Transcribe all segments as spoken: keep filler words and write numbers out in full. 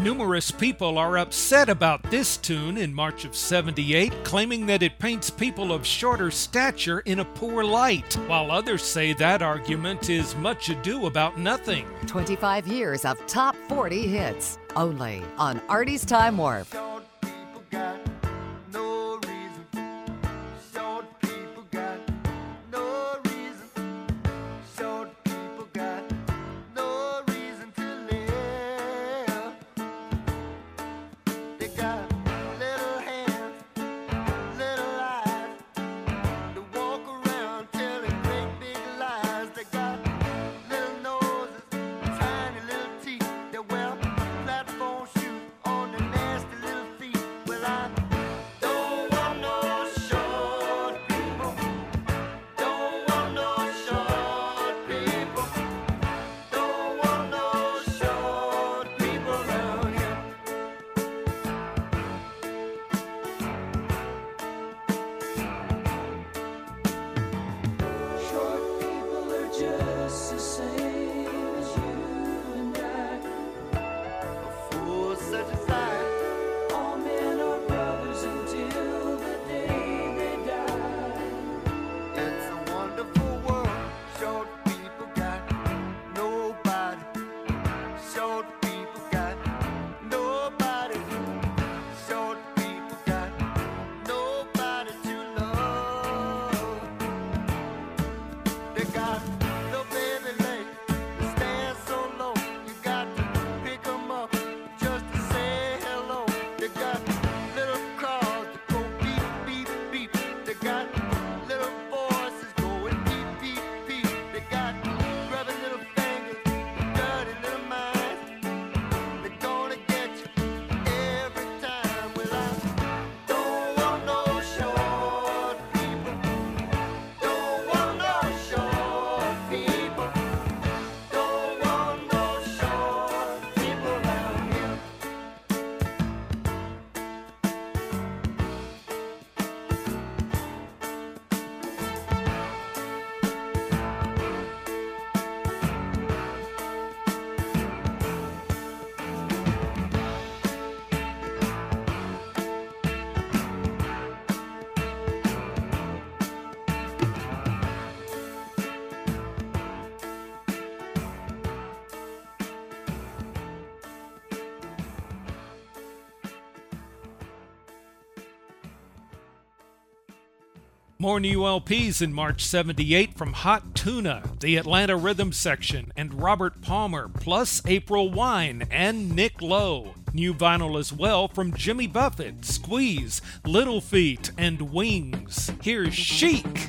Numerous people are upset about this tune in March of seventy-eight, claiming that it paints people of shorter stature in a poor light, while others say that argument is much ado about nothing. twenty-five years of top forty hits, only on Artie's Time Warp. More new L Ps in March seventy-eight from Hot Tuna, the Atlanta Rhythm Section, and Robert Palmer, plus April Wine and Nick Lowe. New vinyl as well from Jimmy Buffett, Squeeze, Little Feat, and Wings. Here's Chic.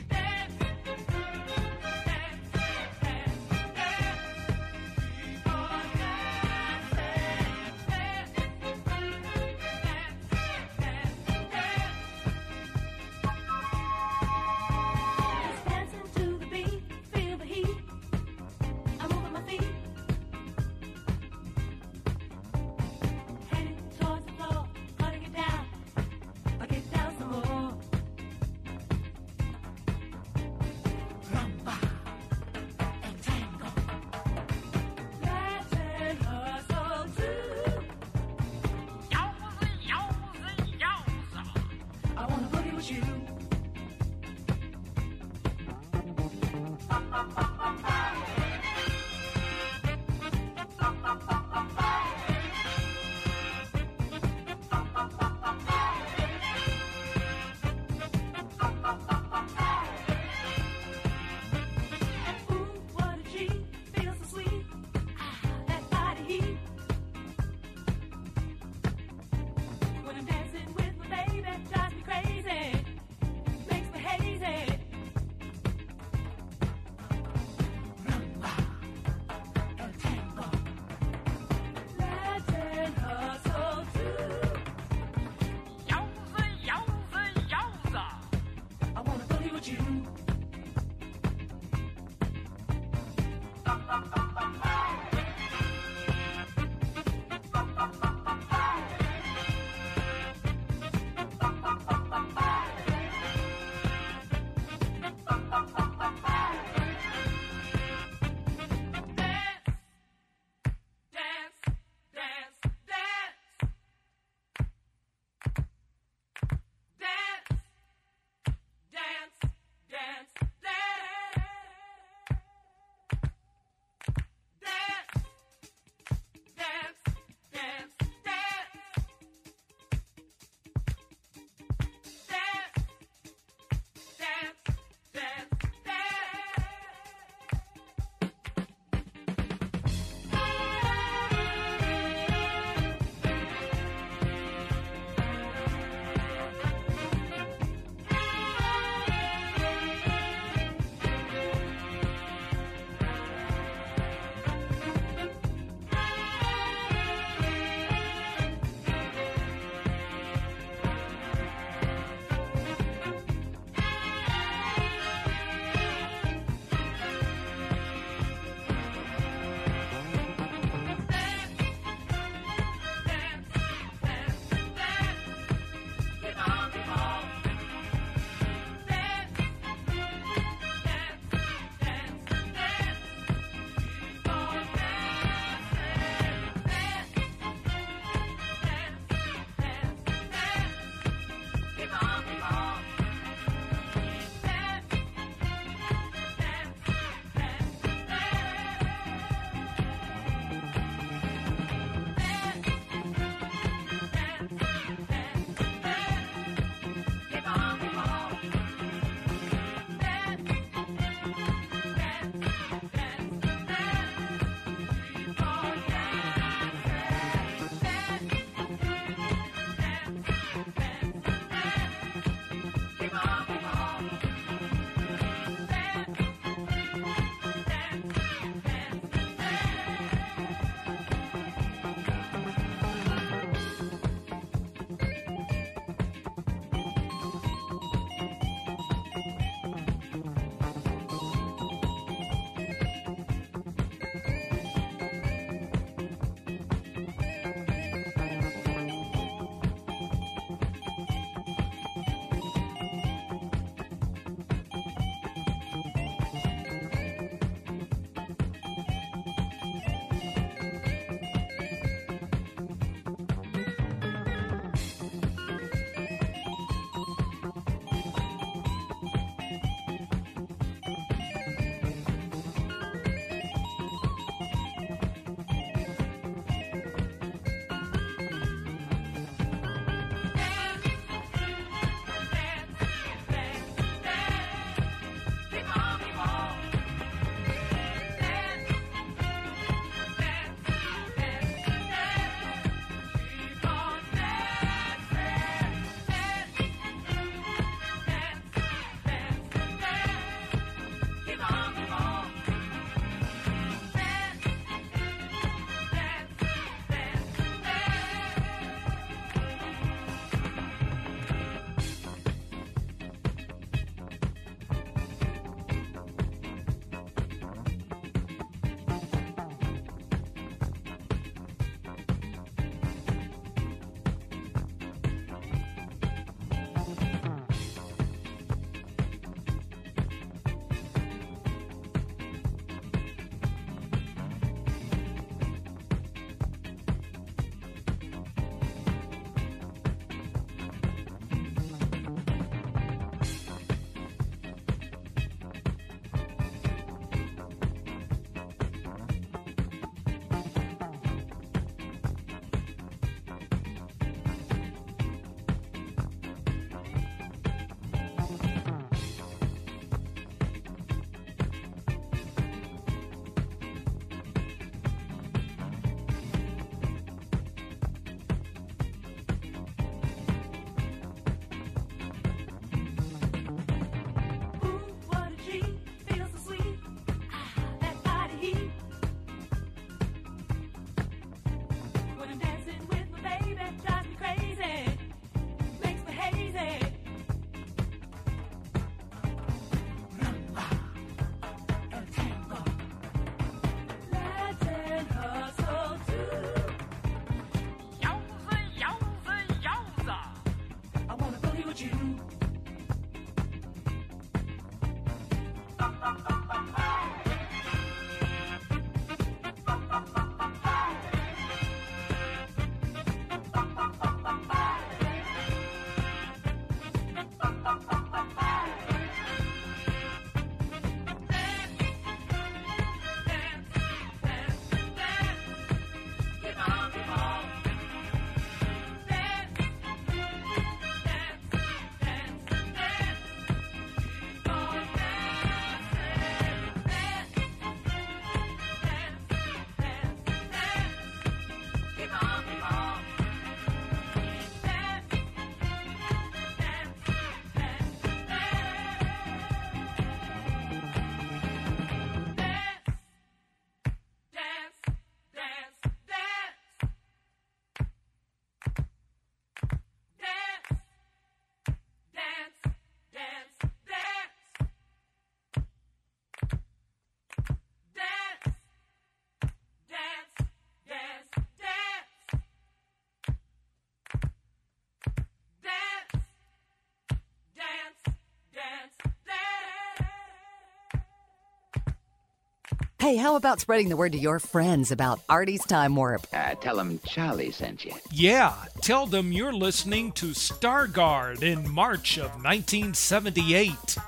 Hey, how about spreading the word to your friends about Artie's Time Warp? Uh, tell them Charlie sent you. Yeah, tell them you're listening to Stargard in March of nineteen seventy-eight.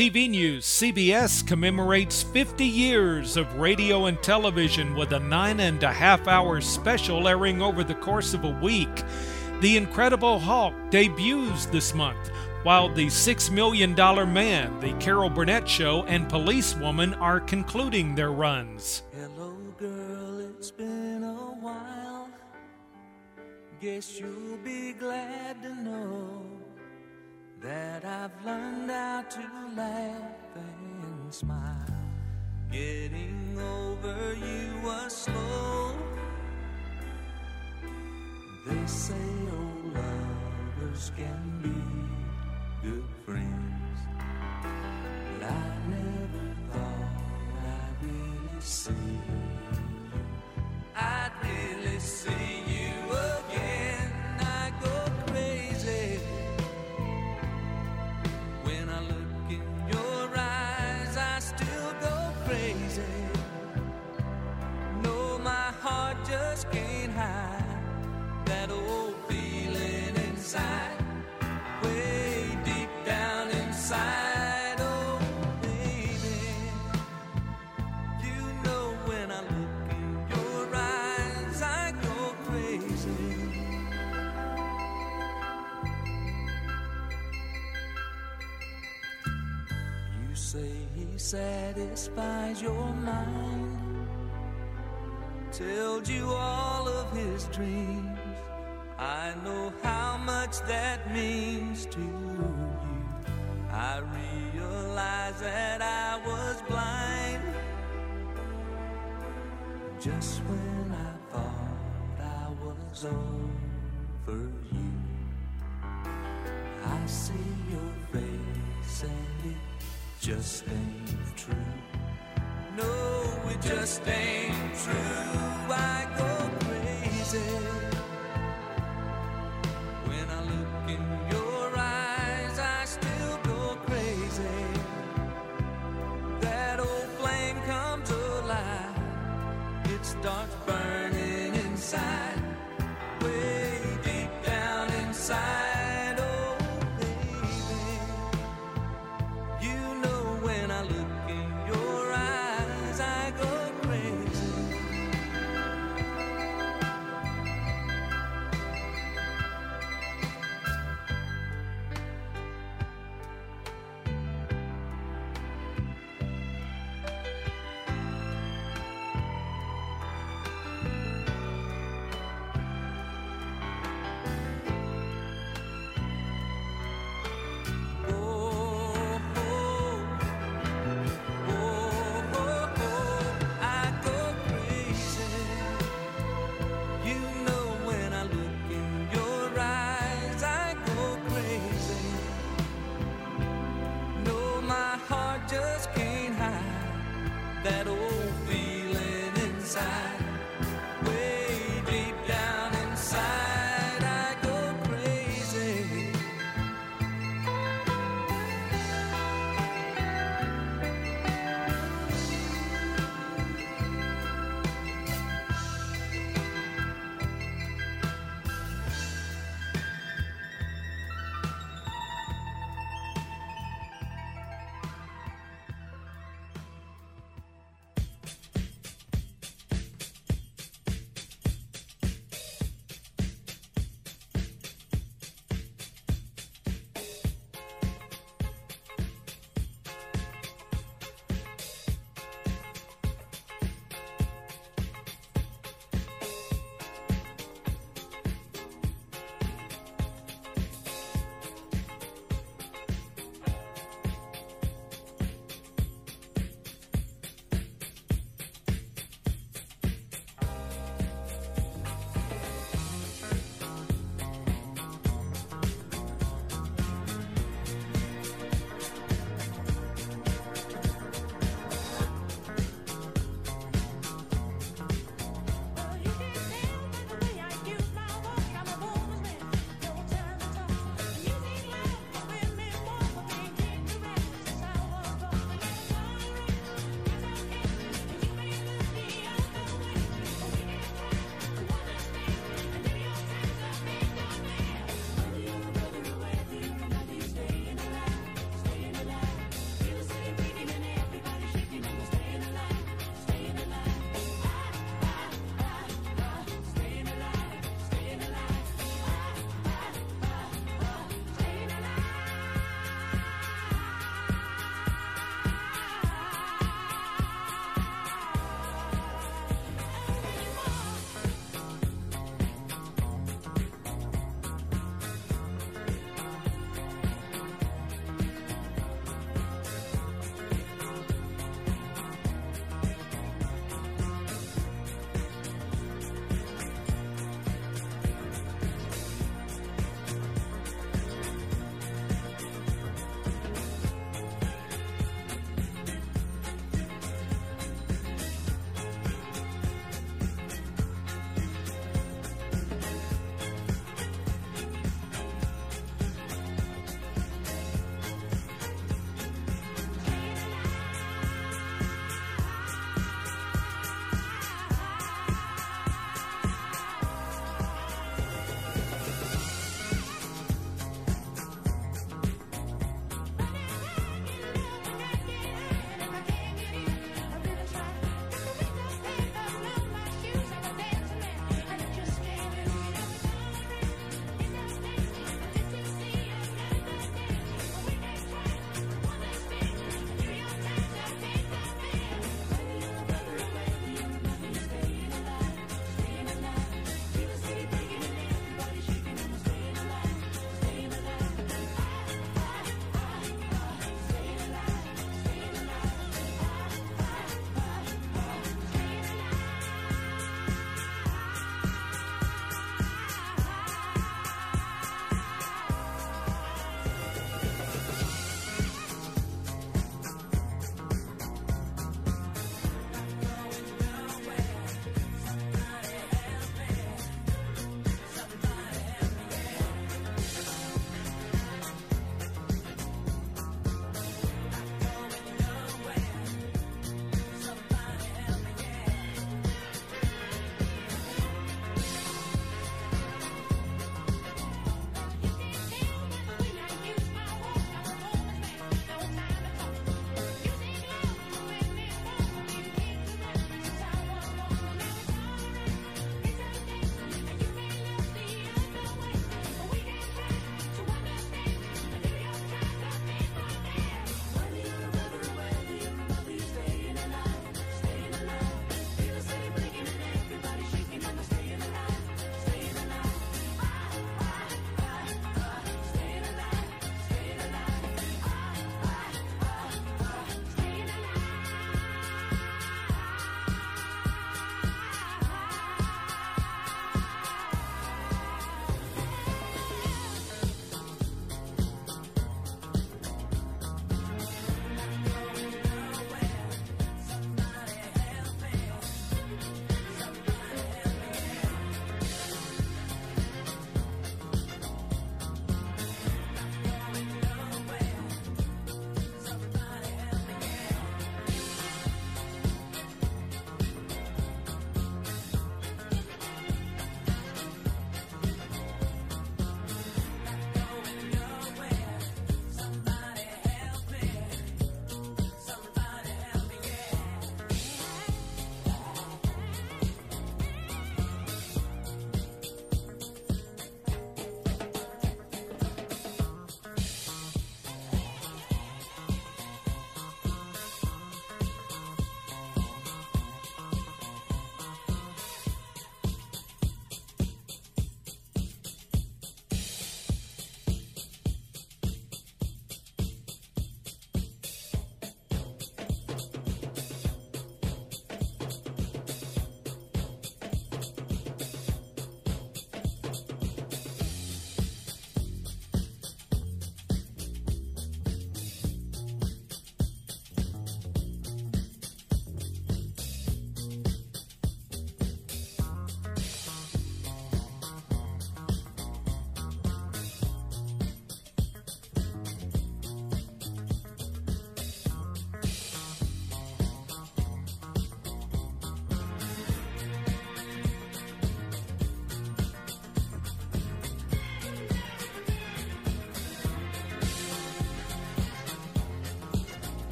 T V news, C B S commemorates fifty years of radio and television with a nine and a half hour special airing over the course of a week. The Incredible Hulk debuts this month, while The Six Million Dollar Man, The Carol Burnett Show, and Policewoman are concluding their runs. Hello girl, it's been a while. Guess you'll be glad to know that I've learned how to laugh and smile. Getting over you was slow. They say old lovers can be good friends, but I never thought I'd really see you. I'd really see you again. I go crazy when I look in your eyes. I still go crazy. No, my heart just can't hide that old feeling inside, way deep down inside. Oh, baby, you know when I look in your eyes, I go crazy. You say he satisfies your mind, tells you all of his dreams. I know how much that means to you. I realize that I was blind just when I thought I was over you. I see your face and it just ain't true. No, it just ain't true. I go crazy when I look in your eyes. I still go crazy. That old flame comes alive. It starts burning inside, way deep down inside. Oh, baby, you know when I look in your eyes, I go crazy.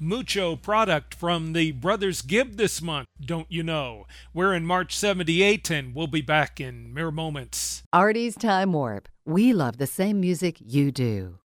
Mucho product from the Brothers Gibb this month, Don't You Know? We're in March seventy-eight, and we'll be back in mere moments. Artie's Time Warp. We love the same music you do.